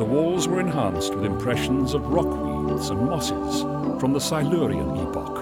walls were enhanced with impressions of rockweeds and mosses from the Silurian epoch.